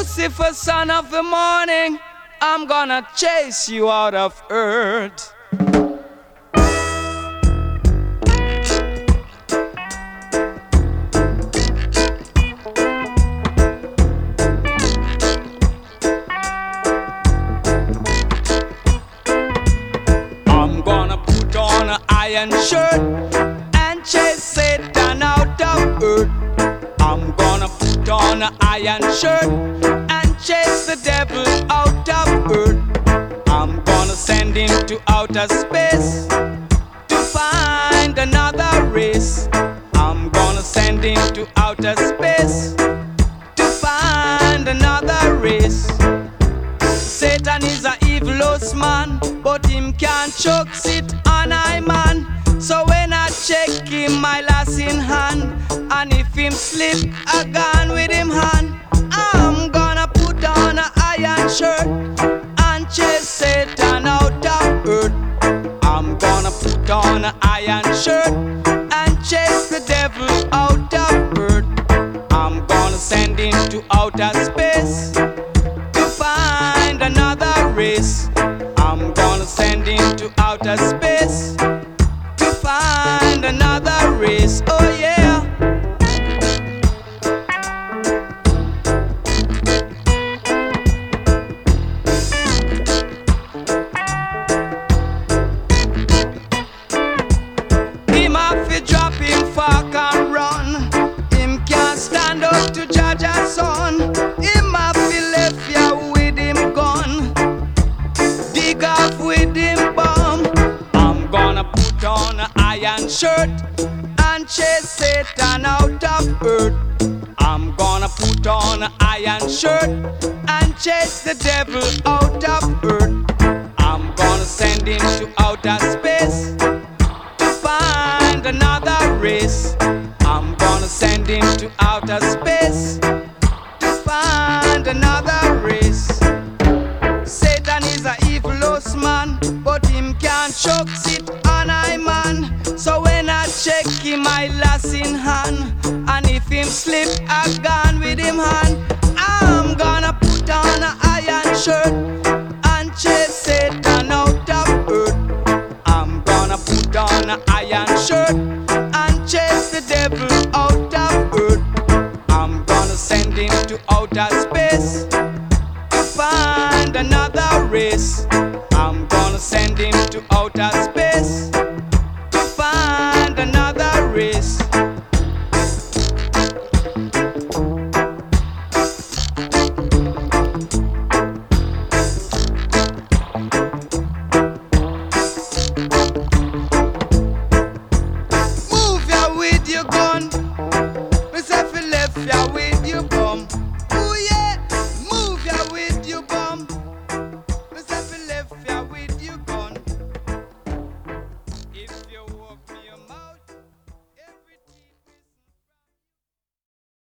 Lucifer, son of the morning, I'm gonna chase you out of earth. I'm gonna put on an iron shirt and chase Satan out of earth. I'm gonna put on an iron shirt and chase the devil out of earth. I'm gonna send him to outer space to find another race. I'm gonna send him to outer space to find another race. Satan is a evilous man, but him can't choke sit on I man. So when I check him, my lass in hand, and if him slip, I gone with him hand. I'm gonna put on an iron shirt and chase Satan out of earth. I'm gonna put on an iron shirt and chase the devil out of earth. I'm gonna send him to outer space to find another race. I'm gonna send him to outer space to find another race. Oh yeah. Him have to drop him fork and run. Him can't stand up to judge a son. Him have to left ya with him gun, dig off with him bomb. I'm gonna put on an iron shirt and chase Satan out of earth. I'm gonna put on an iron shirt and chase the devil out of earth. I'm gonna send him to outer space to find another race. I'm gonna send him to outer space to find another race. Satan is a evilous man, but him can't choke sit on I man. So when I check him, I lass in hand, and if him slip, I gone with him hand. I'm gonna put on an iron shirt and chase Satan out of earth. I'm gonna put on an iron shirt and chase the devil out of earth. I'm gonna send him to outer space to find another race. I'm gonna send him to outer space to find another race.